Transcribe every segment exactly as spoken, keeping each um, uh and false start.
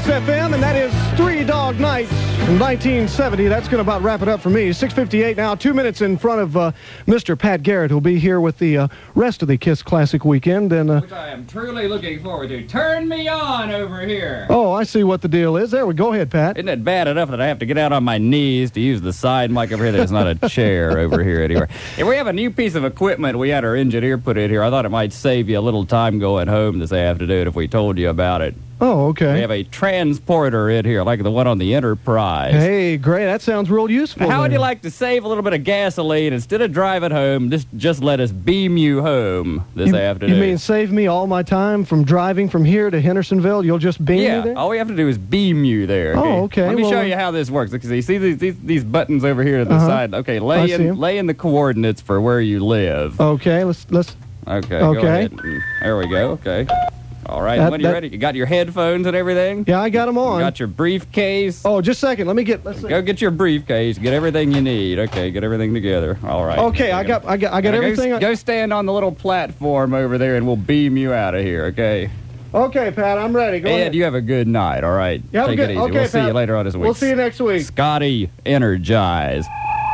Kiss F M, and that is Three Dog Night from nineteen seventy. That's going to about wrap it up for me. six fifty-eight now, two minutes in front of uh, Mister Pat Garrett, who'll be here with the uh, rest of the Kiss Classic weekend. And uh, which I am truly looking forward to. Turn me on over here. Oh, I see what the deal is. There we go. Go ahead, Pat. Isn't it bad enough that I have to get out on my knees to use the side mic over here? There's not a chair over here anywhere. If we have a new piece of equipment we had our engineer put in here, I thought it might save you a little time going home this afternoon if we told you about it. Oh, okay. We have a transporter in here, like the one on the Enterprise. Hey, great. That sounds real useful. Now, how would then. you like to save a little bit of gasoline? Instead of driving home, just, just let us beam you home this you, afternoon. You mean save me all my time from driving from here to Hendersonville? You'll just beam yeah, me there? all we have to do is beam you there. Okay? Oh, okay. Let me well, show you how this works. Because you see these, these, these buttons over here to the uh-huh. side. Okay, I lay see in, 'em. lay in the coordinates for where you live. Okay, let's... let's. Okay, Okay. go ahead. There we go. Okay. All right, That- when are you that- ready? You got your headphones and everything? Yeah, I got them on. You got your briefcase? Oh, just a second. Let me get... Let's see. Go get your briefcase. Get everything you need. Okay, get everything together. All right. Okay, I got, I got, I got Now everything. Go, I- go stand on the little platform over there, and we'll beam you out of here. Okay. Okay, Pat, I'm ready. Go Ed, ahead. you have a good night. All right. You have a Take good- it easy. okay, we'll see Pat. you later on this week. We'll see you next week. Scotty, energize.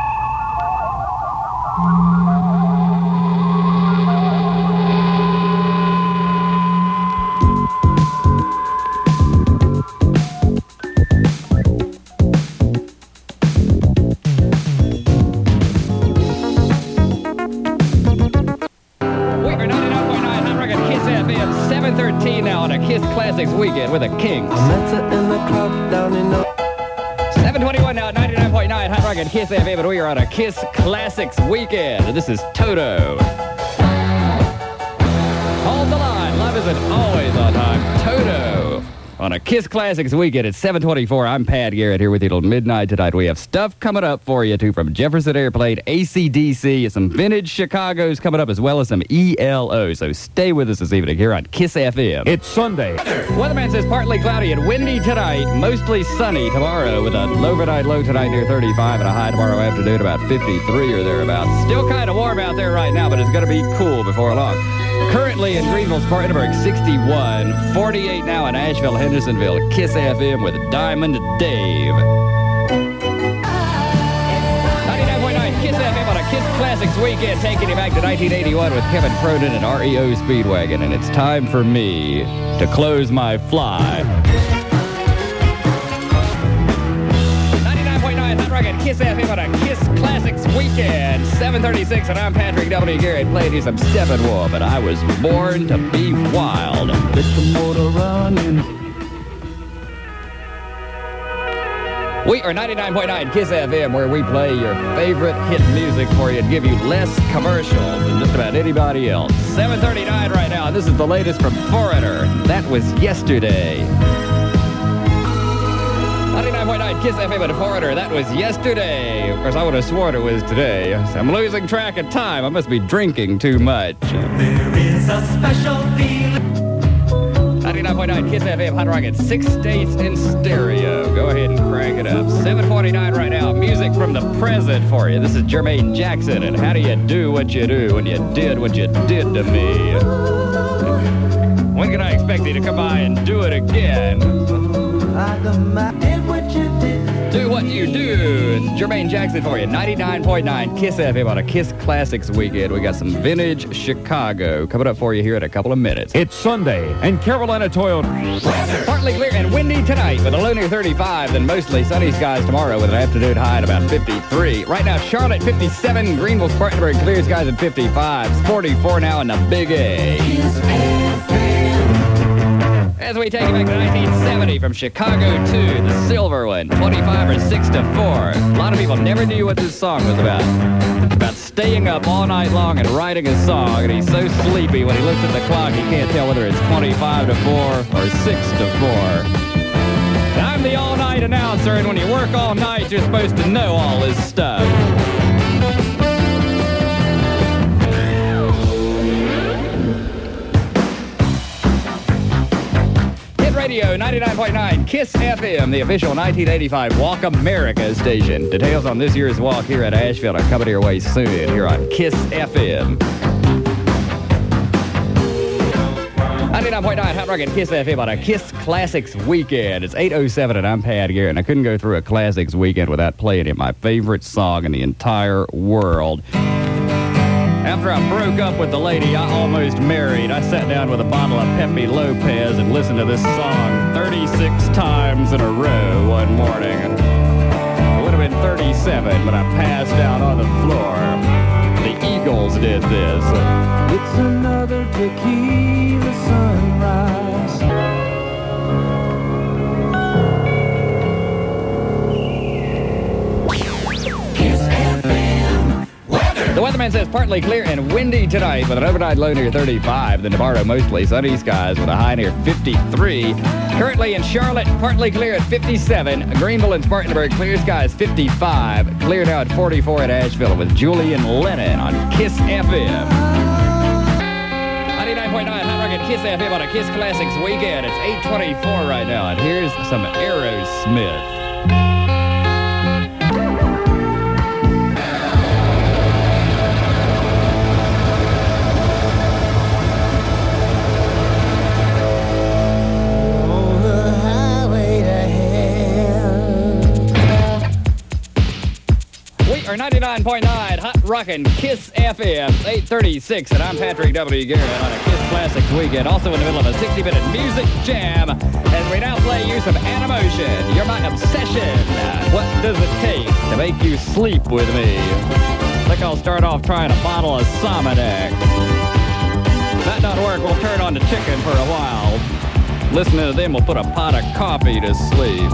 seven thirteen now on a Kiss Classics weekend with a Kinks. seven twenty-one now at ninety-nine point nine Hot Rock and Kiss F M, and we are on a Kiss Classics weekend. This is Toto. Hold the line. Love isn't always on time. Toto. On a Kiss Classics weekend at seven twenty-four, I'm Pat Garrett here with you till midnight tonight. We have stuff coming up for you, too, from Jefferson Airplane, A C D C, some vintage Chicago's coming up, as well as some E L O. So stay with us this evening here on Kiss F M. It's Sunday. Weatherman says partly cloudy and windy tonight, mostly sunny tomorrow with a low overnight low tonight near thirty-five and a high tomorrow afternoon about fifty-three or thereabouts. Still kind of warm out there right now, but it's going to be cool before long. Currently in Greenville, Spartanburg, sixty-one, forty-eight now in Asheville, Hendersonville. Kiss F M with Diamond Dave. ninety-nine point nine Kiss F M on a Kiss Classics weekend, taking you back to nineteen eighty-one with Kevin Cronin and R E O Speedwagon. And it's time for me to close my fly. ninety-nine point nine Hot Rock and Kiss F M on a Kiss Classics weekend. seven thirty-six, and I'm Patrick W. Garrett, playing you some Steppenwolf, and I was born to be wild. Get the motor running. We are ninety-nine point nine Kiss F M, where we play your favorite hit music for you and give you less commercials than just about anybody else. seven thirty-nine right now, and this is the latest from Foreigner. That was yesterday. ninety-nine point nine Kiss F M and Foreigner. That was yesterday. Of course, I would have sworn it was today. I'm losing track of time. I must be drinking too much. There is a special feeling. ninety-nine point nine Kiss F M, Hot Rock at six states in stereo. Go ahead and crank it up. seven forty-nine right now. Music from the present for you. This is Jermaine Jackson, and how do you do what you do when you did what you did to me? When can I expect you to come by and do it again? Do what you do. It's Jermaine Jackson for you. ninety-nine point nine Kiss F M on a Kiss Classics weekend. We got some vintage Chicago coming up for you here in a couple of minutes. It's Sunday, and Carolina Toyota. Partly clear and windy tonight with a low near thirty-five, then mostly sunny skies tomorrow with an afternoon high at about fifty-three. Right now, Charlotte fifty-seven, Greenville, Spartanburg, clear skies at fifty-five. It's forty-four now in the Big A. As we take it back to nineteen seventy from Chicago to the silver one, twenty-five or six to four. A lot of people never knew what this song was about. It's about staying up all night long and writing a song, and he's so sleepy when he looks at the clock he can't tell whether it's twenty-five to four or six to four. I'm the all-night announcer, and when you work all night, you're supposed to know all this stuff. Radio ninety-nine point nine Kiss F M, the official nineteen eighty-five Walk America station. Details on this year's walk here at Asheville are coming your way soon here on Kiss F M. ninety-nine point nine Hot Rock and Kiss F M on a Kiss Classics weekend. It's eight oh seven and I'm Pat Garrett, and I couldn't go through a Classics weekend without playing it, my favorite song in the entire world. After I broke up with the lady I almost married, I sat down with a bottle of Pepe Lopez and listened to this song thirty-six times in a row one morning. It would have been thirty-seven, but I passed out on the floor. The Eagles did this. It's another tequila sunrise. Kiss F M weather. The weatherman says partly clear and windy tonight with an overnight low near thirty-five. Then tomorrow mostly sunny skies with a high near fifty-three. Currently in Charlotte, partly clear at fifty-seven. Greenville and Spartanburg, clear skies fifty-five. Clear now at forty-four at Asheville with Julian Lennon on Kiss F M. ninety-nine point nine Hot Rock and Kiss F M on a Kiss Classics weekend. It's eight twenty-four right now, and here's some Aerosmith. ninety-nine point nine Hot Rockin' Kiss F M, eight thirty-six, and I'm Patrick W. Garrett on a Kiss Classics weekend, also in the middle of a sixty-minute music jam, and we now play you some Animotion, You're My Obsession. What does it take to make you sleep with me? I think I'll start off trying a bottle of Somodac. If that doesn't work, we'll turn on the chicken for a while. Listening to them will put a pot of coffee to sleep.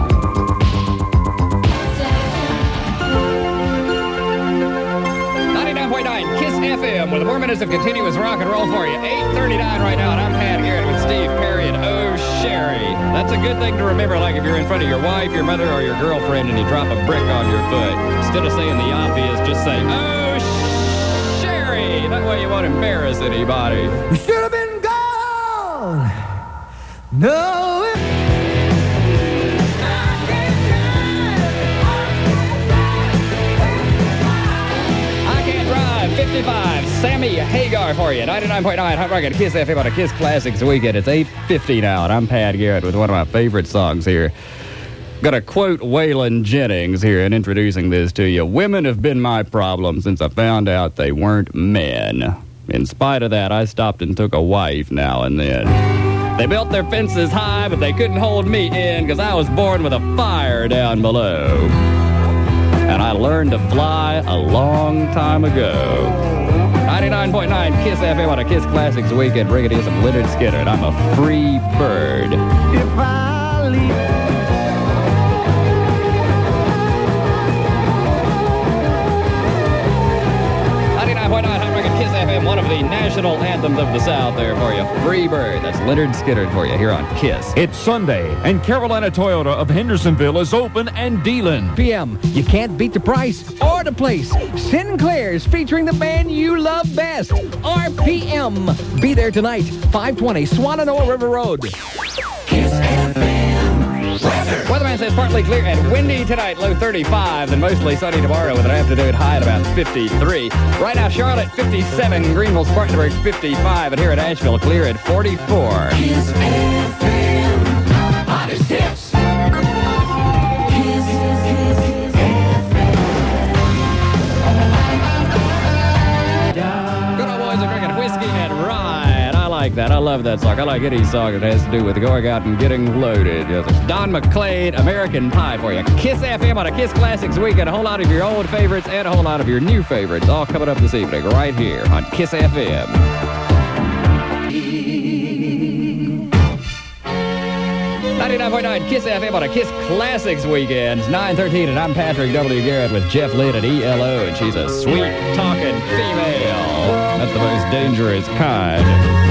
ninety-nine point nine Kiss F M with more minutes of continuous rock and roll for you. eight thirty-nine right now, and I'm Pat Garrett with Steve Perry and Oh Sherry. That's a good thing to remember, like if you're in front of your wife, your mother, or your girlfriend, and you drop a brick on your foot. Instead of saying the obvious, just say, Oh Sherry. That way you won't embarrass anybody. We should have been gone. No, it fifty-five, Sammy Hagar for you. ninety-nine point nine Hot Rock and Kiss F M on a Kiss Classics weekend. It's eight fifty now, and I'm Pat Garrett with one of my favorite songs here. Gonna quote Waylon Jennings here in introducing this to you. Women have been my problem since I found out they weren't men. In spite of that, I stopped and took a wife now and then. They built their fences high, but they couldn't hold me in because I was born with a fire down below. And I learned to fly a long time ago. ninety-nine point nine Kiss F M on a Kiss Classics weekend, bringing you some Leonard Skinner, and I'm a free bird. if I leave. ninety-nine point nine Hot Rock and Kiss F M, one of the national anthems of the South there for you. Free bird. That's Leonard Skinner for you here on Kiss. It's Sunday, and Carolina Toyota of Hendersonville is open and dealing. P M. You can't beat the price or the place. Sinclair's featuring the band you love best, R P M. Be there tonight, five twenty Swannanoa River Road. Kiss F M weather. Weatherman says partly clear and windy tonight, low thirty-five, then mostly sunny tomorrow with an afternoon high at about fifty-three. Right now, Charlotte, fifty-seven, Greenville, Spartanburg, fifty-five, and here at Asheville, clear at forty-four. Kiss F M hottest hits. Kiss F M. Good old boys are drinking whiskey and rye, and I like that. I love that song. I like any song that has to do with going out and getting loaded. Yes, it's Don McLean, American Pie for you. Kiss F M on a Kiss Classics weekend. A whole lot of your old favorites and a whole lot of your new favorites all coming up this evening right here on Kiss F M. ninety-nine point nine Kiss F M on a Kiss Classics weekend. It's nine thirteen, and I'm Patrick W. Garrett with Jeff Lynn at E L O, and she's a sweet-talking female. That's the most dangerous kind.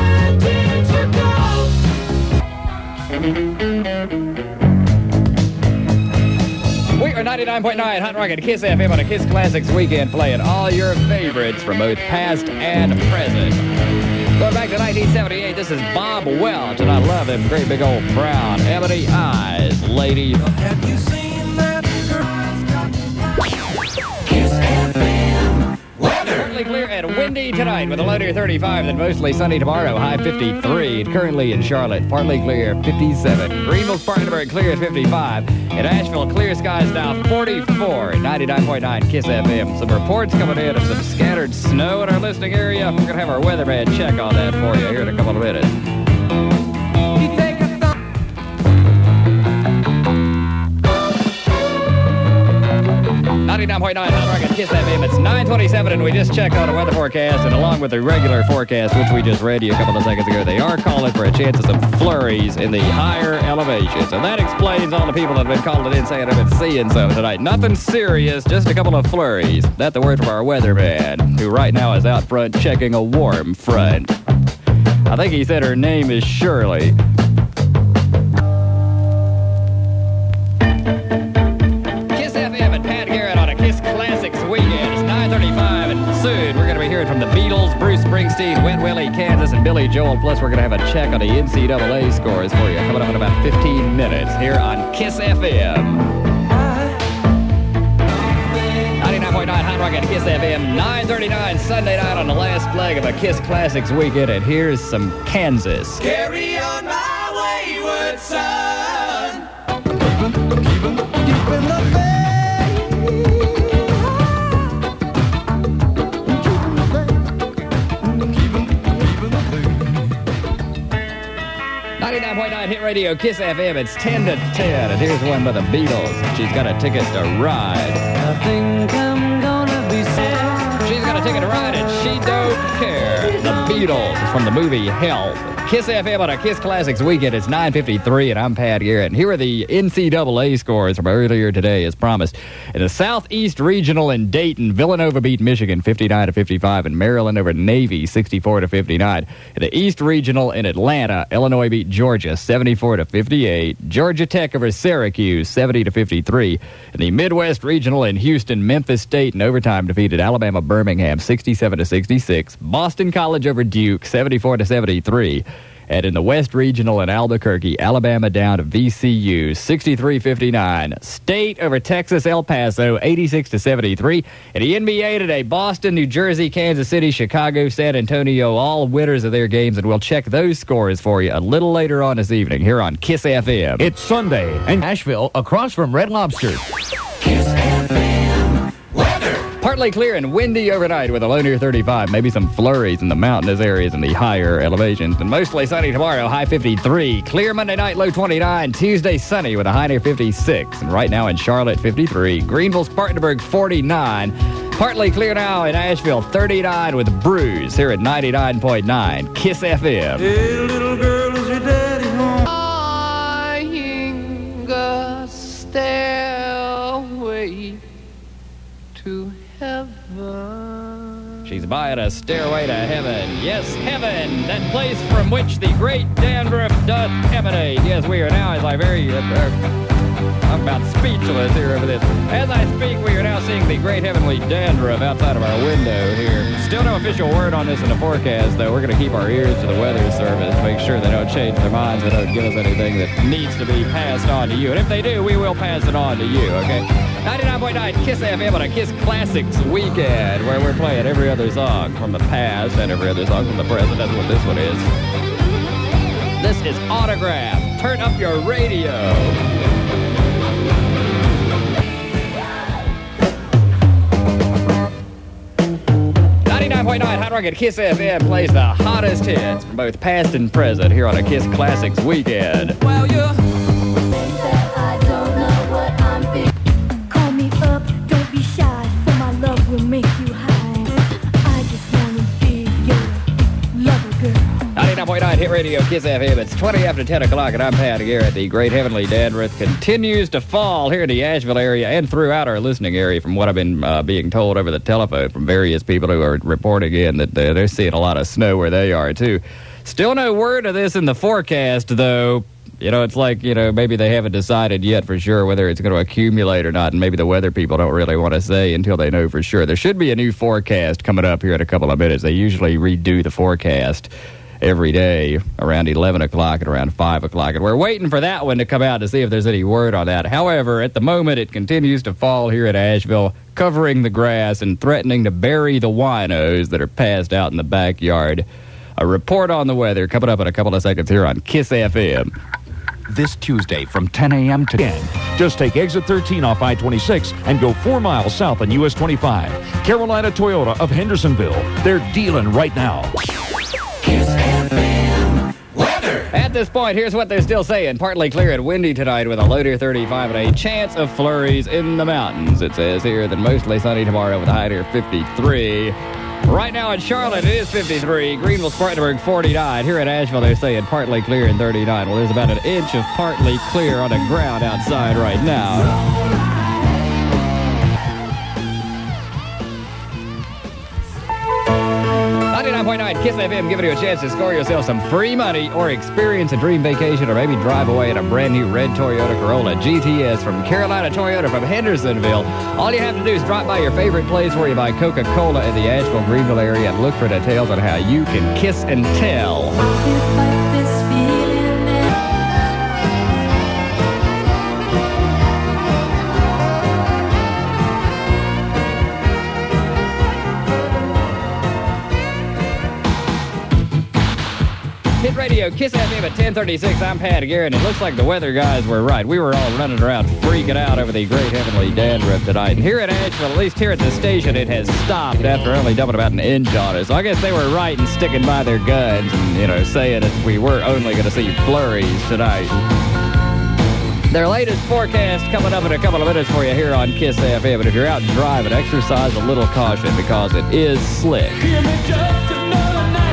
We are ninety-nine point nine Hot Rock and Kiss F M on a Kiss Classics weekend, playing all your favorites from both past and present. Going back to nineteen seventy-eight, this is Bob Welch, and I love him. Great big old brown ebony eyes, lady. Have you seen that girl? Kiss F M weather. Partly clear and windy Windy tonight with a low near thirty-five, then mostly sunny tomorrow, high fifty-three. Currently in Charlotte, partly clear, fifty-seven. Greenville, Spartanburg, clear at fifty-five. In Asheville, clear skies now forty-four. ninety-nine point nine KISS F M. Some reports coming in of some scattered snow in our listening area. We're going to have our weatherman check on that for you here in a couple of minutes. ninety-nine point nine Hot Rock at KISS F M. It's nine twenty-seven, and we just checked on a weather forecast, and along with the regular forecast, which we just read you a couple of seconds ago, they are calling for a chance of some flurries in the higher elevations. And that explains all the people that have been calling in saying I've been seeing some tonight. Nothing serious, just a couple of flurries. That's the word from our weatherman, who right now is out front checking a warm front. I think he said her name is Shirley. Soon, we're going to be hearing from the Beatles, Bruce Springsteen, Wet Willie, Kansas, and Billy Joel. Plus, we're going to have a check on the N C double A scores for you coming up in about fifteen minutes here on KISS F M. ninety-nine point nine Hot Rock at KISS F M. nine thirty-nine Sunday night on the last leg of a KISS Classics weekend. And here's some Kansas. Carry on my wayward son. ninety-nine point nine Hit Radio, KISS F M. It's ten to ten. And here's one by the Beatles. She's got a ticket to ride. I think I'm gonna be sad. She's got a ticket to ride and she don't care. The Beatles from the movie Help. KISS F M on a KISS Classics weekend. It's nine fifty-three, and I'm Pat Garrett. And here are the N C double A scores from earlier today, as promised. In the Southeast Regional in Dayton, Villanova beat Michigan fifty-nine to fifty-five, and Maryland over Navy sixty-four to fifty-nine. In the East Regional in Atlanta, Illinois beat Georgia seventy-four to fifty-eight. Georgia Tech over Syracuse seventy to fifty-three. In the Midwest Regional in Houston, Memphis State in overtime defeated Alabama Birmingham sixty-seven to sixty-six. Boston College over Duke seventy-four to seventy-three. And in the West Regional in Albuquerque, Alabama down to V C U, sixty-three fifty-nine. State over Texas El Paso, eighty-six to seventy-three. In the N B A today, Boston, New Jersey, Kansas City, Chicago, San Antonio, all winners of their games, and we'll check those scores for you a little later on this evening here on KISS F M. It's Sunday in Asheville, across from Red Lobster. KISS F M weather. Partly clear and windy overnight with a low near thirty-five. Maybe some flurries in the mountainous areas and the higher elevations. And mostly sunny tomorrow, high fifty-three. Clear Monday night, low twenty-nine. Tuesday sunny with a high near fifty-six. And right now in Charlotte, fifty-three. Greenville, Spartanburg, forty-nine. Partly clear now in Asheville, thirty-nine with Bruce here at ninety-nine point nine KISS F M. Hey, little girl, is your daddy home? Flying a stairway to heaven. She's buying a stairway to heaven. Yes, heaven, that place from which the great dandruff doth emanate. Yes, we are now, as I very, uh, uh, I'm about speechless here over this. As I speak, we are now seeing the great heavenly dandruff outside of our window here. Still no official word on this in the forecast, though. We're going to keep our ears to the weather service to make sure they don't change their minds and don't give us anything that needs to be passed on to you. And if they do, we will pass it on to you, okay? ninety-nine point nine KISS F M on a KISS Classics weekend, where we're playing every other song from the past and every other song from the present. That's what this one is. This is Autograph. Turn up your radio. ninety-nine point nine Hot Rock at KISS F M plays the hottest hits from both past and present here on a KISS Classics weekend. Well, you I don't know what I'm thinking. Call me up, don't be shy, for my love will make you high. I just wanna be your lover girl. ninety-nine point nine Hit Radio, KISS F M. It's twenty after ten o'clock, and I'm Pat Garrett. The great heavenly dandruff continues to fall here in the Asheville area and throughout our listening area, from what I've been uh, being told over the telephone from various people who are reporting in that uh, they're seeing a lot of snow where they are, too. Still no word of this in the forecast, though. You know, it's like, you know, maybe they haven't decided yet for sure whether it's going to accumulate or not, and maybe the weather people don't really want to say until they know for sure. There should be a new forecast coming up here in a couple of minutes. They usually redo the forecast every day around eleven o'clock and around five o'clock. And we're waiting for that one to come out to see if there's any word on that. However, at the moment, it continues to fall here at Asheville, covering the grass and threatening to bury the winos that are passed out in the backyard. A report on the weather coming up in a couple of seconds here on KISS F M. This Tuesday from ten a.m. to ten. Just take exit thirteen off I twenty-six and go four miles south on U S twenty-five. Carolina Toyota of Hendersonville. They're dealing right now. KISS F M weather. At this point, here's what they're still saying. Partly clear and windy tonight with a low near thirty-five and a chance of flurries in the mountains. It says here that mostly sunny tomorrow with a high near fifty-three. Right now in Charlotte, it is fifty-three. Greenville, Spartanburg, forty-nine. Here in Asheville, they're saying partly clear and thirty-nine. Well, there's about an inch of partly clear on the ground outside right now. ninety-nine point nine KISS F M, giving you a chance to score yourself some free money or experience a dream vacation or maybe drive away in a brand new red Toyota Corolla G T S from Carolina Toyota from Hendersonville. All you have to do is drop by your favorite place where you buy Coca-Cola in the Asheville, Greenville area and look for details on how you can kiss and tell. Hit Radio, KISS F M at ten thirty-six. I'm Pat Garrett. It looks like the weather guys were right. We were all running around freaking out over the great heavenly dandruff tonight. And here at Asheville, at least here at the station, it has stopped after only dumping about an inch on us. So I guess they were right in sticking by their guns and, you know, saying that we were only going to see flurries tonight. Their latest forecast coming up in a couple of minutes for you here on KISS F M. But if you're out driving, exercise a little caution because it is slick. Give me just another night.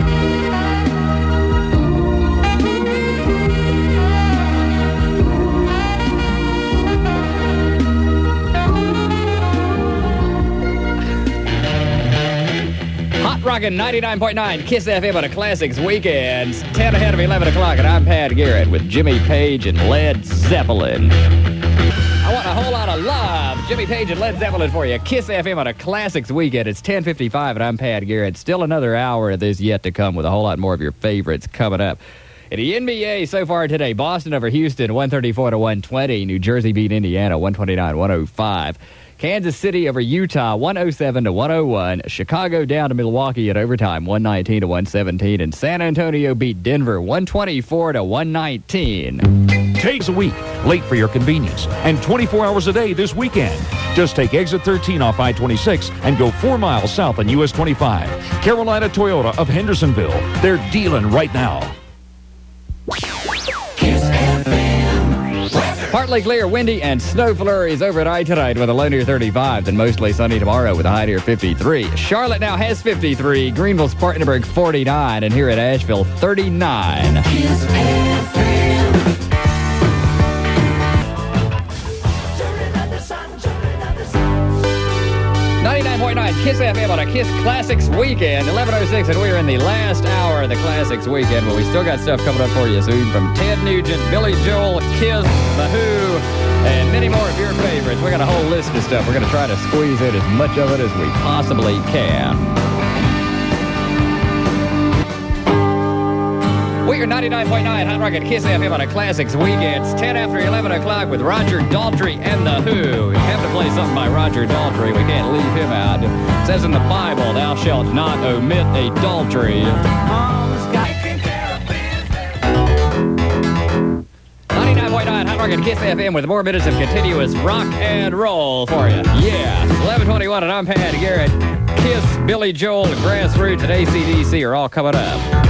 Rockin' ninety-nine point nine KISS F M on a Classics Weekends. ten ahead of eleven o'clock, and I'm Pat Garrett with Jimmy Page and Led Zeppelin. I want a whole lot of love. Jimmy Page and Led Zeppelin for you. KISS F M on a Classics Weekend. It's ten fifty-five, and I'm Pat Garrett. Still another hour of this yet to come with a whole lot more of your favorites coming up. In the N B A so far today, Boston over Houston, one thirty-four to one twenty. New Jersey beat Indiana, one twenty-nine one oh five. Kansas City over Utah, one oh seven to one oh one. Chicago down to Milwaukee at overtime, one nineteen to one seventeen. And San Antonio beat Denver, one twenty-four to one nineteen. Takes a week, late for your convenience, and twenty-four hours a day this weekend. Just take exit thirteen off I twenty-six and go four miles south on U S twenty-five. Carolina Toyota of Hendersonville. They're dealing right now. KISS F M weather. Partly clear, windy, and snow flurries overnight tonight with a low near thirty-five, then mostly sunny tomorrow with a high near fifty-three. Charlotte now has fifty-three, Greenville, Spartanburg forty-nine, and here at Asheville thirty-nine. KISS F M. ninety-nine point nine KISS F M on a KISS Classics Weekend, eleven oh six, and we're in the last hour of the Classics Weekend, but we still got stuff coming up for you soon from Ted Nugent, Billy Joel, KISS, The Who, and many more of your favorites. We got a whole list of stuff. We're going to try to squeeze in as much of it as we possibly can. We are ninety-nine point nine Hot Rocket KISS F M on a Classics Weekend. It's ten after eleven o'clock with Roger Daltrey and The Who. We have to play something by Roger Daltrey. We can't leave him out. It says in the Bible, thou shalt not omit adultery. ninety-nine point nine Hot Rocket KISS F M with more minutes of continuous rock and roll for you. Yeah, eleven twenty-one, and I'm Pat Garrett. KISS, Billy Joel, Grassroots, and A C D C are all coming up.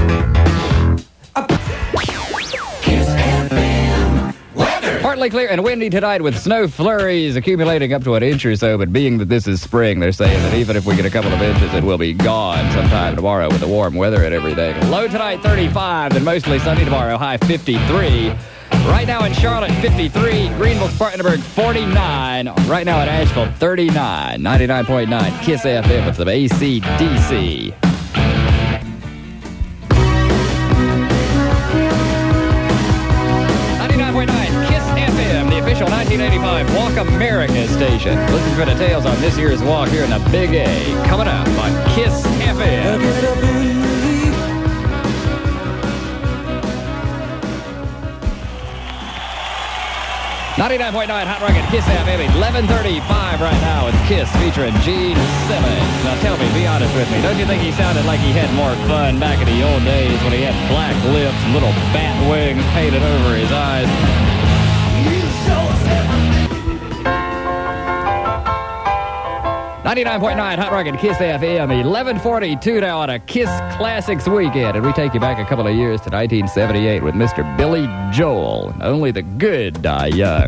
KISS F M weather. Partly clear and windy tonight with snow flurries accumulating up to an inch or so, but being that this is spring, they're saying that even if we get a couple of inches, it will be gone sometime tomorrow with the warm weather and everything. Low tonight, thirty-five, then mostly sunny tomorrow, high fifty-three. Right now in Charlotte, fifty-three. Greenville, Spartanburg, forty-nine. Right now in Asheville, thirty-nine. ninety-nine point nine KISS F M with some A C D C. ninety-nine point nine KISS F M, the official nineteen eighty-five Walk America station. Listen for details on this year's walk here in the Big A. Coming up on KISS F M. ninety-nine point nine Hot Rock at Kiss F M. eleven thirty-five right now with Kiss featuring Gene Simmons. Now tell me, be honest with me, don't you think he sounded like he had more fun back in the old days when he had black lips and little bat wings painted over his eyes? ninety-nine point nine Hot Rock at Kiss F M. eleven forty-two now on a Kiss Classics weekend. And we take you back a couple of years to nineteen seventy-eight with Mister Billy Joel. Only the good die young.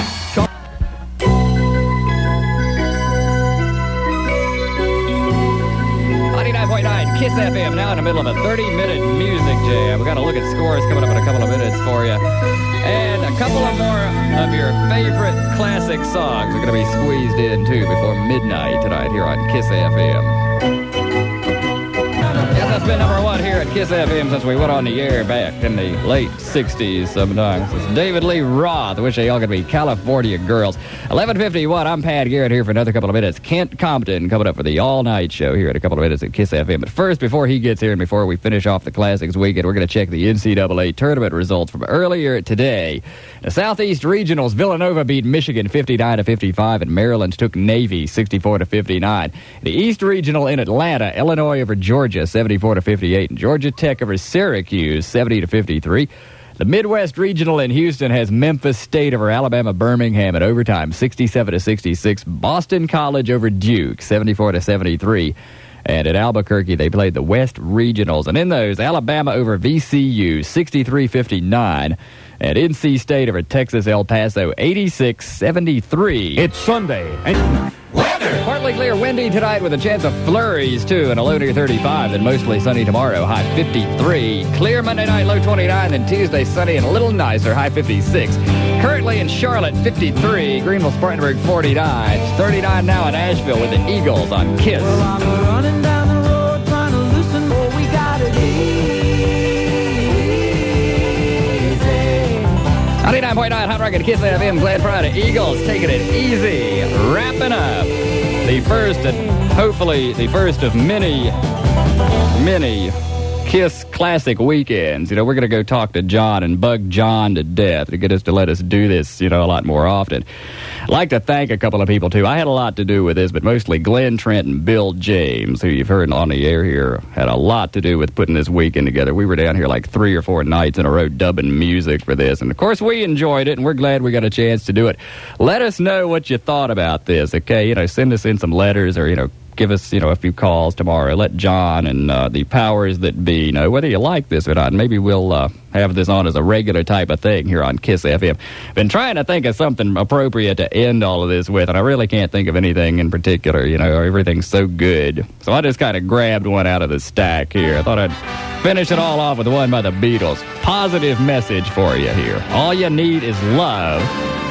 ninety-nine point nine Kiss F M, now in the middle of a thirty-minute music jam. We've got to look at scores coming up in a couple of minutes for you. And a couple of more of your favorite classic songs are going to be squeezed in, too, before midnight tonight here on Kiss F M. Yes, that's been number one here at Kiss F M since we went on the air back in the late sixties sometimes. It's David Lee Roth. I wish they all could be California Girls. eleven fifty-one, I'm Pat Garrett here for another couple of minutes. Kent Compton coming up for the all-night show here in a couple of minutes at Kiss F M. But first, before he gets here and before we finish off the Classics weekend, we're going to check the N C double A tournament results from earlier today. The Southeast Regionals, Villanova beat Michigan fifty-nine to fifty-five, and Maryland took Navy sixty-four to fifty-nine. The East Regional in Atlanta, Illinois over Georgia seventy-four to fifty-eight, and Georgia Tech over Syracuse seventy to fifty-three. The Midwest Regional in Houston has Memphis State over Alabama Birmingham in overtime sixty-seven to sixty-six. Boston College over Duke seventy-four to seventy-three. And at Albuquerque, they played the West Regionals. And in those, Alabama over V C U sixty-three fifty-nine. And N C State over Texas El Paso eighty-six seventy-three. It's Sunday. And weather! Partly clear, windy tonight with a chance of flurries, too, and a low near thirty-five. Then mostly sunny tomorrow, high fifty-three. Clear Monday night, low twenty-nine. Then Tuesday, sunny and a little nicer, high fifty-six. Currently in Charlotte, fifty-three. Greenville, Spartanburg, forty-nine. thirty-nine now in Asheville with the Eagles on Kiss. Well, I'm running down the road trying to loosen what we got to do. ninety-nine point nine Hot Rock at Kiss F M. Glad Friday. Eagles taking it easy. Wrapping up the first and hopefully the first of many, many Kiss Classic weekends. You know, we're going to go talk to John and bug John to death to get us to let us do this, you know, a lot more often. I'd like to thank a couple of people, too. I had a lot to do with this, but mostly Glenn Trent and Bill James, who you've heard on the air here, had a lot to do with putting this weekend together. We were down here like three or four nights in a row dubbing music for this, and of course we enjoyed it, and we're glad we got a chance to do it. Let us know what you thought about this, okay? You know, send us in some letters or, you know, give us, you know, a few calls tomorrow. Let John and uh, the powers that be know whether you like this or not. Maybe we'll uh, have this on as a regular type of thing here on Kiss F M. Been trying to think of something appropriate to end all of this with, and I really can't think of anything in particular. You know, everything's so good. So I just kind of grabbed one out of the stack here. I thought I'd finish it all off with one by the Beatles. Positive message for you here. All you need is love.